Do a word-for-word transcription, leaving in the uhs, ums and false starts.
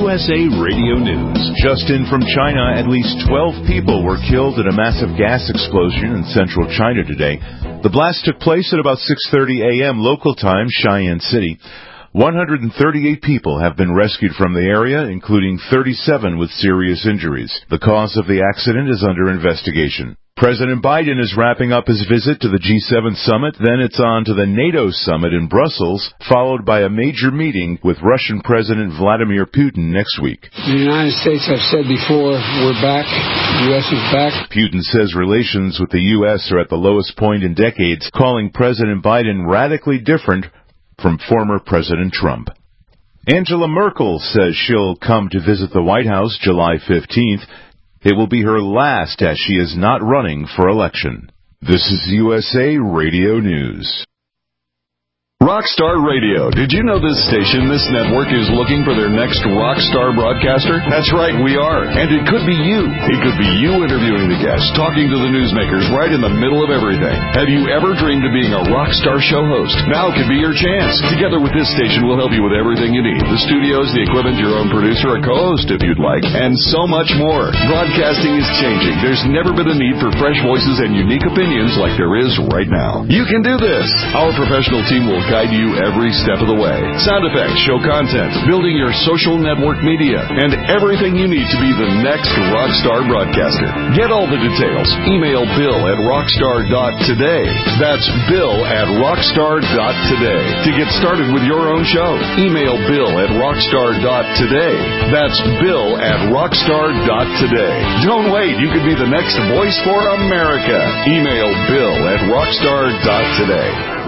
U S A Radio News. Just in from China, at least twelve people were killed in a massive gas explosion in central China today. The blast took place at about six thirty a.m. local time, Cheyenne City. one hundred thirty-eight people have been rescued from the area, including thirty-seven with serious injuries. The cause of the accident is under investigation. President Biden is wrapping up his visit to the G seven summit, then it's on to the NATO summit in Brussels, followed by a major meeting with Russian President Vladimir Putin next week. The United States, I've said before, we're back. The U S is back. Putin says relations with the U S are at the lowest point in decades, calling President Biden radically different from former President Trump. Angela Merkel says she'll come to visit the White House July fifteenth. It will be her last, as she is not running for election. This is U S A Radio News. Rockstar Radio. Did you know this station, this network, is looking for their next rockstar broadcaster? That's right, we are. And it could be you. It could be you interviewing the guests, talking to the newsmakers right in the middle of everything. Have you ever dreamed of being a rockstar show host? Now could be your chance. Together with this station, we'll help you with everything you need. The studios, the equipment, your own producer, a co-host if you'd like, and so much more. Broadcasting is changing. There's never been a need for fresh voices and unique opinions like there is right now. You can do this. Our professional team will guide you every step of the way. Sound effects, show content, building your social network media, and everything you need to be the next rockstar broadcaster. Get all the details. Email Bill at rockstar dot today. That's Bill at rockstar dot today. To get started with your own show, email Bill at rockstar dot today. That's Bill at rockstar dot today. Don't wait. You could be the next voice for America. Email Bill at rockstar dot today.